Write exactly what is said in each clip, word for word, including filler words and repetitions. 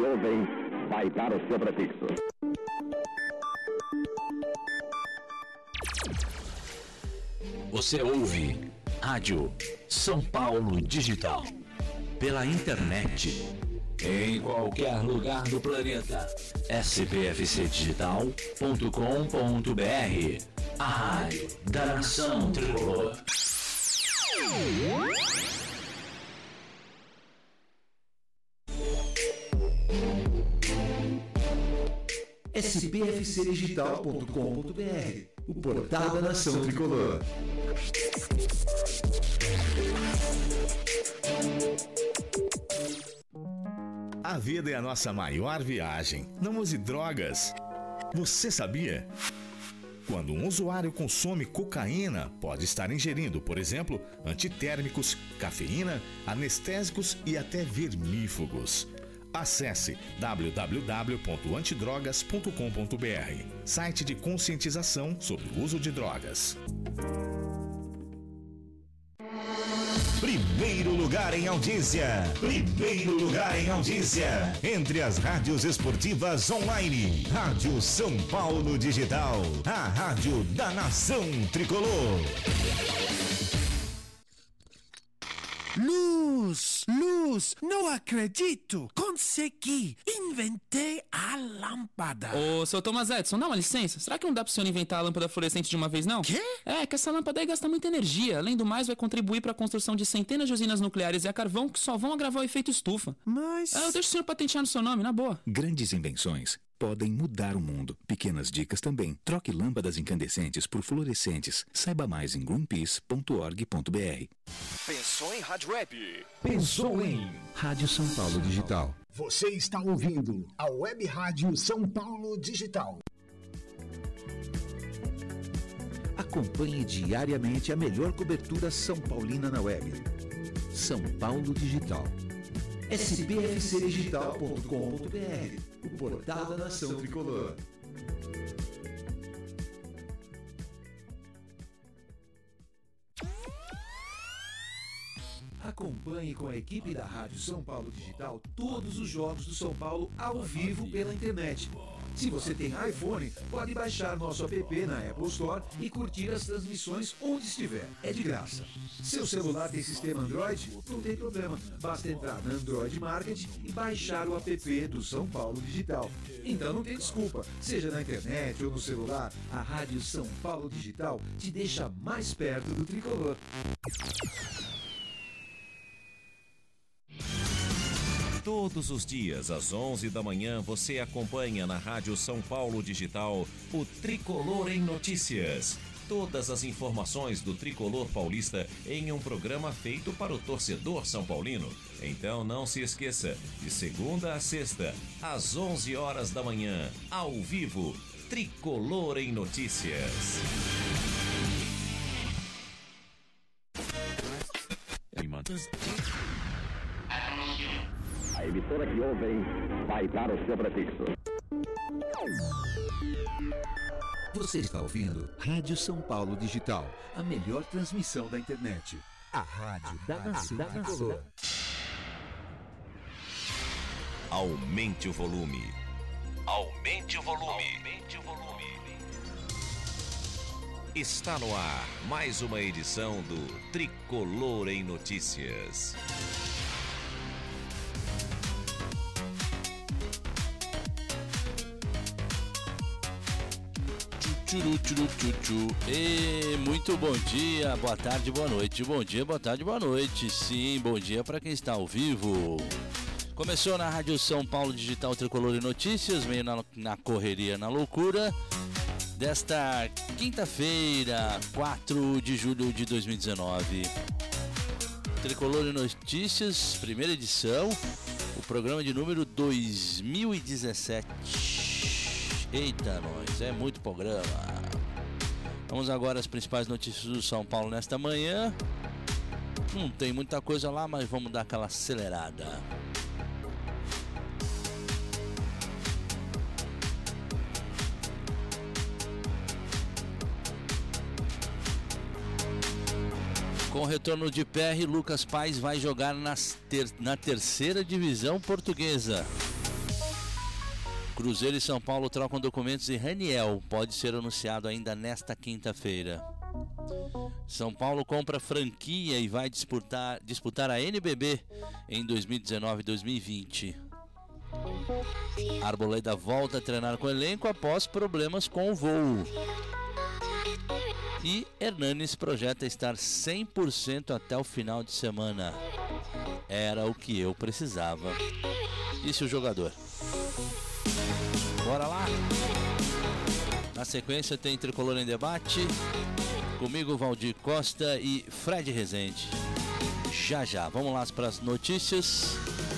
ouvem vai dar o seu prefixo. Você ouve Rádio São Paulo Digital. Pela internet. Em qualquer lugar do planeta. S P F C digital ponto com ponto B R. A rádio da nação tricolor. S P F C digital ponto com ponto B R, o portal da nação tricolor. A vida é a nossa maior viagem. Não use drogas. Você sabia? Quando um usuário consome cocaína, pode estar ingerindo, por exemplo, antitérmicos, cafeína, anestésicos e até vermífugos. Acesse w w w ponto antidrogas ponto com ponto b r, site de conscientização sobre o uso de drogas. Primeiro lugar em audiência. Primeiro lugar em audiência. Entre as rádios esportivas online. Rádio São Paulo Digital. A rádio da nação tricolor. Luz, luz, não acredito! Consegui! Inventei a lâmpada! Ô, seu Thomas Edison, dá uma licença. Será que não dá pro senhor inventar a lâmpada fluorescente de uma vez, não? Quê? É, que essa lâmpada aí gasta muita energia. Além do mais, vai contribuir para a construção de centenas de usinas nucleares e a carvão que só vão agravar o efeito estufa. Mas... É, eu deixo o senhor patentear no seu nome, na boa. Grandes invenções podem mudar o mundo. Pequenas dicas também. Troque lâmpadas incandescentes por fluorescentes. Saiba mais em greenpeace ponto org ponto b r. Pensou em rádio web? Pensou em Rádio São Paulo Digital. Você está ouvindo a Web Rádio São Paulo Digital. Acompanhe diariamente a melhor cobertura são paulina na web. São Paulo Digital. S P F C digital ponto com ponto b r, o portal da nação tricolor. Acompanhe com a equipe da Rádio São Paulo Digital todos os jogos do São Paulo ao vivo pela internet. Se você tem iPhone, pode baixar nosso app na Apple Store e curtir as transmissões onde estiver. É de graça. Seu celular tem sistema Android? Não tem problema. Basta entrar na Android Market e baixar o app do São Paulo Digital. Então não tem desculpa. Seja na internet ou no celular, a Rádio São Paulo Digital te deixa mais perto do tricolor. Todos os dias, às onze da manhã, você acompanha na Rádio São Paulo Digital o Tricolor em Notícias. Todas as informações do Tricolor paulista em um programa feito para o torcedor são paulino. Então não se esqueça, de segunda a sexta, às onze horas da manhã, ao vivo, Tricolor em Notícias. A emissora que ouvem vai dar o seu prefixo. Você está ouvindo Rádio São Paulo Digital, a melhor transmissão da internet. A rádio da nação tricolor. Aumente o volume. Aumente o volume. Aumente o volume. Está no ar mais uma edição do Tricolor em Notícias. Tchuru, tchuru, tchuru, tchuru. E muito bom dia, boa tarde, boa noite. Bom dia, boa tarde, boa noite. Sim, bom dia para quem está ao vivo. Começou na Rádio São Paulo Digital Tricolor e Notícias, meio na, na correria, na loucura, desta quinta-feira, quatro de julho de dois mil e dezenove. Tricolor e Notícias, primeira edição, o programa de número dois mil e dezessete. Eita, nós, é muito programa. Vamos agora às principais notícias do São Paulo nesta manhã. Não tem muita coisa lá, mas vamos dar aquela acelerada. Com o retorno de P R, Lucas Paes vai jogar nas ter- na terceira divisão portuguesa. Cruzeiro e São Paulo trocam documentos e Raniel pode ser anunciado ainda nesta quinta-feira. São Paulo compra franquia e vai disputar, disputar a N B B em dois mil e dezenove e dois mil e vinte. Arboleda volta a treinar com o elenco após problemas com o voo. E Hernanes projeta estar cem por cento até o final de semana. Era o que eu precisava, disse o jogador. Bora lá! Na sequência tem Tricolor em Debate. Comigo, Valdir Costa e Fred Rezende. Já já, vamos lá para as notícias.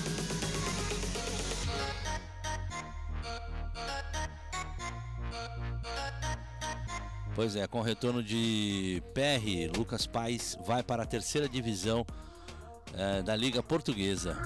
Pois é, com o retorno de P R, Lucas Paes vai para a terceira divisão é, da Liga Portuguesa.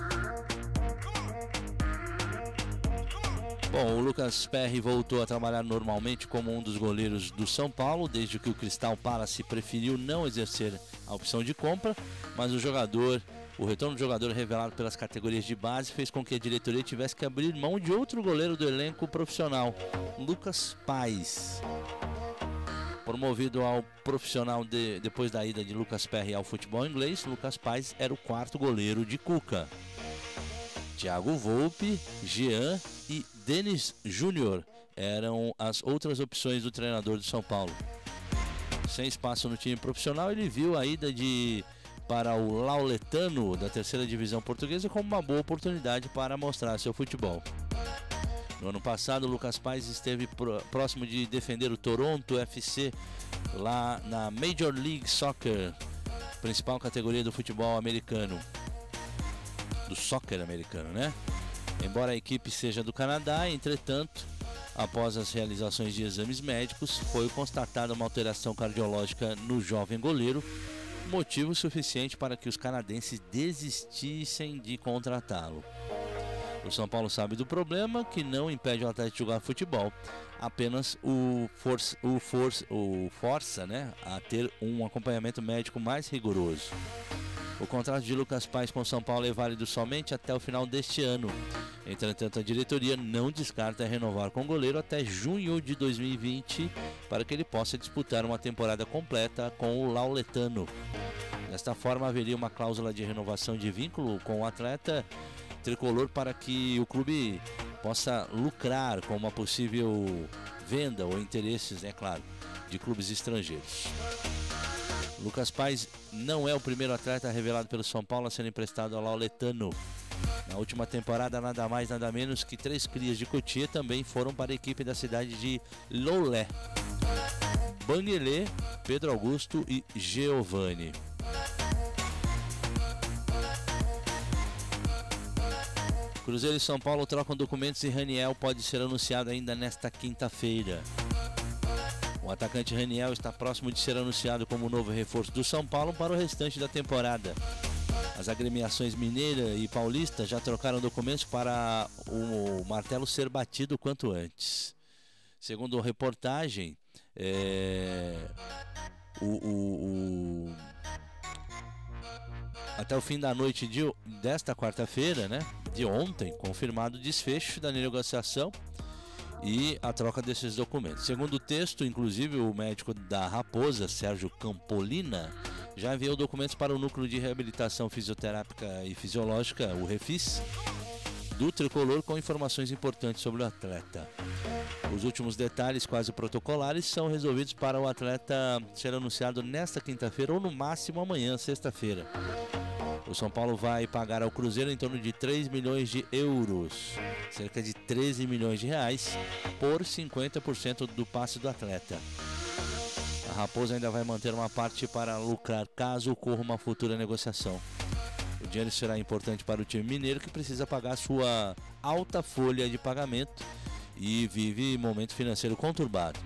Bom, o Lucas Perry voltou a trabalhar normalmente como um dos goleiros do São Paulo, desde que o Crystal Palace preferiu não exercer a opção de compra, mas o jogador, o retorno do jogador revelado pelas categorias de base fez com que a diretoria tivesse que abrir mão de outro goleiro do elenco profissional, Lucas Paes. Promovido ao profissional de, depois da ida de Lucas Perry ao futebol inglês, Lucas Paes era o quarto goleiro de Cuca. Thiago Volpe, Jean e Denis Júnior eram as outras opções do treinador do São Paulo. Sem espaço no time profissional, ele viu a ida de, para o Lauletano da terceira divisão portuguesa como uma boa oportunidade para mostrar seu futebol. No ano passado, o Lucas Paes esteve próximo de defender o Toronto F C lá na Major League Soccer, principal categoria do futebol americano. Do soccer americano, né? Embora a equipe seja do Canadá, entretanto, após as realizações de exames médicos, foi constatada uma alteração cardiológica no jovem goleiro, motivo suficiente para que os canadenses desistissem de contratá-lo. O São Paulo sabe do problema, que não impede o atleta de jogar futebol, apenas o força, o força, o força, né, a ter um acompanhamento médico mais rigoroso. O contrato de Lucas Paes com o São Paulo é válido somente até o final deste ano. Entretanto, a diretoria não descarta renovar com o goleiro até junho de dois mil e vinte para que ele possa disputar uma temporada completa com o Lauletano. Desta forma, haveria uma cláusula de renovação de vínculo com o atleta tricolor para que o clube possa lucrar com uma possível venda ou interesses, é claro, de clubes estrangeiros. Lucas Paes não é o primeiro atleta revelado pelo São Paulo a ser emprestado ao Lauletano. Na última temporada, nada mais nada menos que três crias de Cotia também foram para a equipe da cidade de Loulé: Banguelê, Pedro Augusto e Giovani. Cruzeiro e São Paulo trocam documentos e Raniel pode ser anunciado ainda nesta quinta-feira. O atacante Raniel está próximo de ser anunciado como novo reforço do São Paulo para o restante da temporada. As agremiações mineira e paulista já trocaram documentos para o martelo ser batido quanto antes. Segundo a reportagem, é... o, o, o... até o fim da noite de... desta quarta-feira, né, de ontem, confirmado o desfecho da negociação e a troca desses documentos. Segundo o texto, inclusive, o médico da Raposa, Sérgio Campolina, já enviou documentos para o Núcleo de Reabilitação Fisioterápica e Fisiológica, o Refis, do Tricolor, com informações importantes sobre o atleta. Os últimos detalhes, quase protocolares, são resolvidos para o atleta ser anunciado nesta quinta-feira ou no máximo amanhã, sexta-feira. O São Paulo vai pagar ao Cruzeiro em torno de três milhões de euros, cerca de treze milhões de reais, por cinquenta por cento do passe do atleta. A Raposa ainda vai manter uma parte para lucrar caso ocorra uma futura negociação. O dinheiro será importante para o time mineiro, que precisa pagar sua alta folha de pagamento e vive momento financeiro conturbado.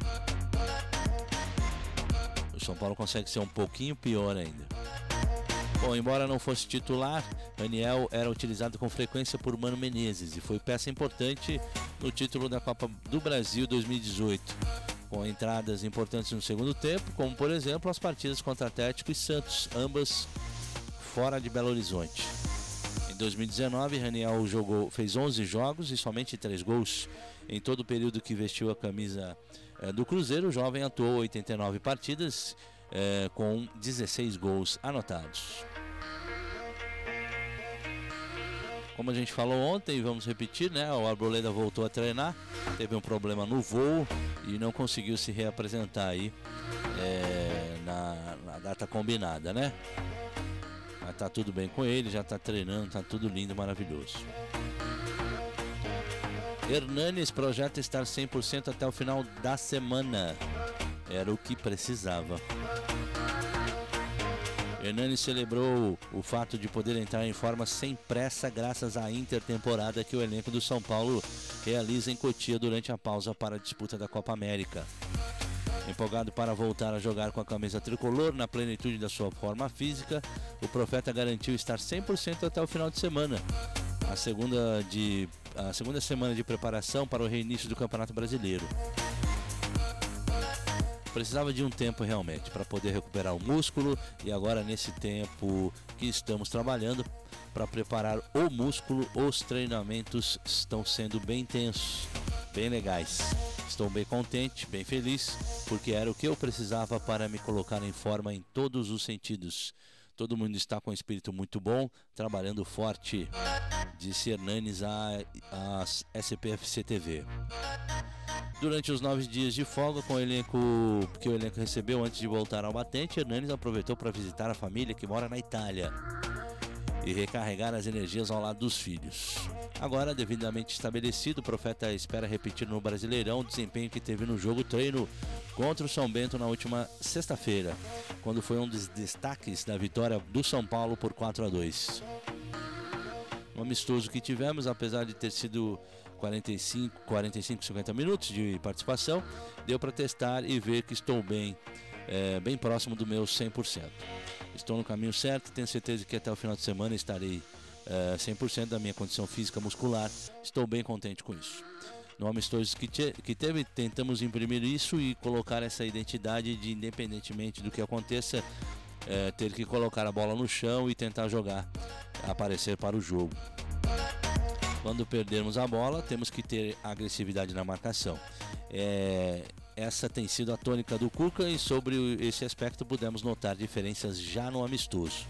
O São Paulo consegue ser um pouquinho pior ainda. Bom, embora não fosse titular, Raniel era utilizado com frequência por Mano Menezes e foi peça importante no título da Copa do Brasil dois mil e dezoito, com entradas importantes no segundo tempo, como por exemplo as partidas contra Atlético e Santos, ambas fora de Belo Horizonte. Em dois mil e dezenove, Raniel jogou, fez onze jogos e somente três gols. Em todo o período que vestiu a camisa eh, do Cruzeiro, o jovem atuou oitenta e nove partidas eh, com dezesseis gols anotados. Como a gente falou ontem, vamos repetir, né? O Arboleda voltou a treinar, teve um problema no voo e não conseguiu se reapresentar aí é, na, na data combinada, né? Mas tá tudo bem com ele, já tá treinando, tá tudo lindo, maravilhoso. Hernanes projeta estar cem por cento até o final da semana. Era o que precisava. Hernanes celebrou o fato de poder entrar em forma sem pressa graças à intertemporada que o elenco do São Paulo realiza em Cotia durante a pausa para a disputa da Copa América. Empolgado para voltar a jogar com a camisa tricolor na plenitude da sua forma física, o Profeta garantiu estar cem por cento até o final de semana. A segunda, de, a segunda semana de preparação para o reinício do Campeonato Brasileiro. Precisava de um tempo realmente para poder recuperar o músculo e agora nesse tempo que estamos trabalhando para preparar o músculo, os treinamentos estão sendo bem intensos, bem legais. Estou bem contente, bem feliz, porque era o que eu precisava para me colocar em forma em todos os sentidos. Todo mundo está com um espírito muito bom, trabalhando forte, disse Hernanes à, à S P F C T V. Durante os nove dias de folga com o elenco que o elenco recebeu antes de voltar ao batente, Hernanes aproveitou para visitar a família que mora na Itália e recarregar as energias ao lado dos filhos. Agora, devidamente estabelecido, o Profeta espera repetir no Brasileirão o desempenho que teve no jogo treino contra o São Bento na última sexta-feira, quando foi um dos destaques da vitória do São Paulo por quatro a dois. Um amistoso que tivemos, apesar de ter sido quarenta e cinco, quarenta e cinco, cinquenta minutos de participação, deu para testar e ver que estou bem, é, bem próximo do meu cem por cento. Estou no caminho certo, tenho certeza que até o final de semana estarei é, cem por cento da minha condição física muscular. Estou bem contente com isso. No amistoso que, te, que teve, tentamos imprimir isso e colocar essa identidade de, independentemente do que aconteça, é, ter que colocar a bola no chão e tentar jogar, aparecer para o jogo. Quando perdermos a bola, temos que ter agressividade na marcação. É, essa tem sido a tônica do Cuca e sobre esse aspecto pudemos notar diferenças já no amistoso.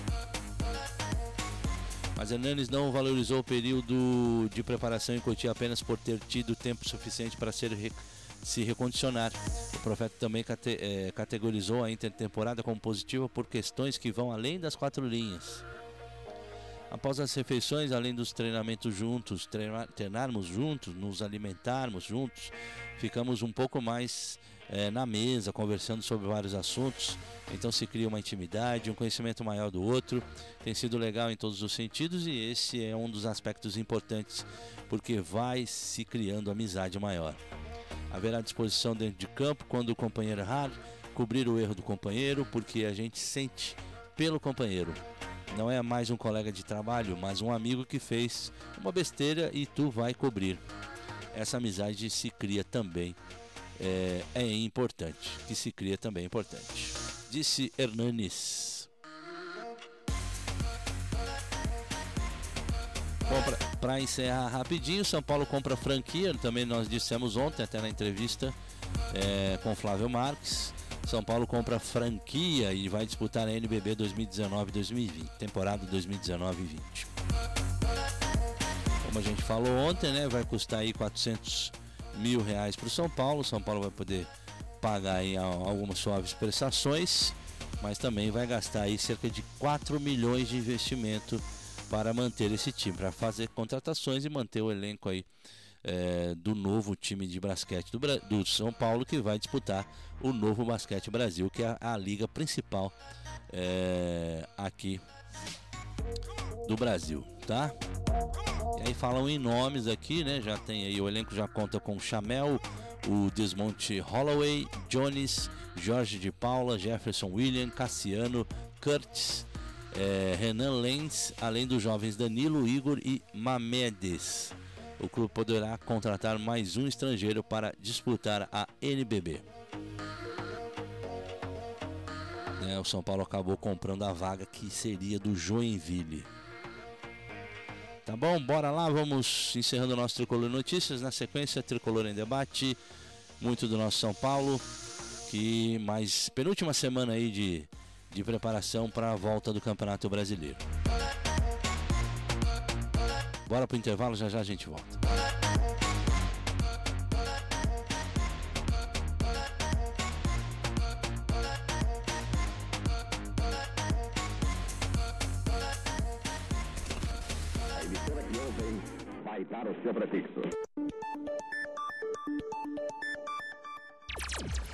Mas Hernanes não valorizou o período de preparação em Cotia apenas por ter tido tempo suficiente para ser re, se recondicionar. O Profeta também cate, é, categorizou a intertemporada como positiva por questões que vão além das quatro linhas. Após as refeições, além dos treinamentos juntos, treinar, treinarmos juntos, nos alimentarmos juntos, ficamos um pouco mais é, na mesa, conversando sobre vários assuntos. Então se cria uma intimidade, um conhecimento maior do outro. Tem sido legal em todos os sentidos e esse é um dos aspectos importantes, porque vai se criando amizade maior. Haverá disposição dentro de campo quando o companheiro errar, cobrir o erro do companheiro, porque a gente sente pelo companheiro. Não é mais um colega de trabalho, mas um amigo que fez uma besteira e tu vai cobrir. Essa amizade se cria também, é, é importante, que se cria também é importante. Disse Hernanes. Bom, para encerrar rapidinho, São Paulo compra franquia, também nós dissemos ontem, até na entrevista é, com Flávio Marques. São Paulo compra franquia e vai disputar a N B B dois mil e dezenove dois mil e vinte, temporada dois mil e dezenove e vinte. Como a gente falou ontem, né, vai custar aí quatrocentos mil reais para o São Paulo. São Paulo vai poder pagar aí algumas suaves prestações, mas também vai gastar aí cerca de quatro milhões de investimento para manter esse time, para fazer contratações e manter o elenco aí É, do novo time de basquete do, do São Paulo, que vai disputar o Novo Basquete Brasil, que é a, a liga principal é, aqui do Brasil, tá? E aí falam em nomes aqui, né? Já tem aí, o elenco já conta com o Chamel, o Desmonte Holloway, Jones, Jorge de Paula, Jefferson William, Cassiano, Curtis, é, Renan Lenz, além dos jovens Danilo, Igor e Mamedes. O clube poderá contratar mais um estrangeiro para disputar a N B B. É, o São Paulo acabou comprando a vaga que seria do Joinville. Tá bom? Bora lá, vamos encerrando o nosso Tricolor Notícias. Na sequência, Tricolor em Debate, muito do nosso São Paulo, que mais penúltima semana aí de, de preparação para a volta do Campeonato Brasileiro. Bora pro intervalo, já já a gente volta. A emissora que ouvem vai para o seu prefixo.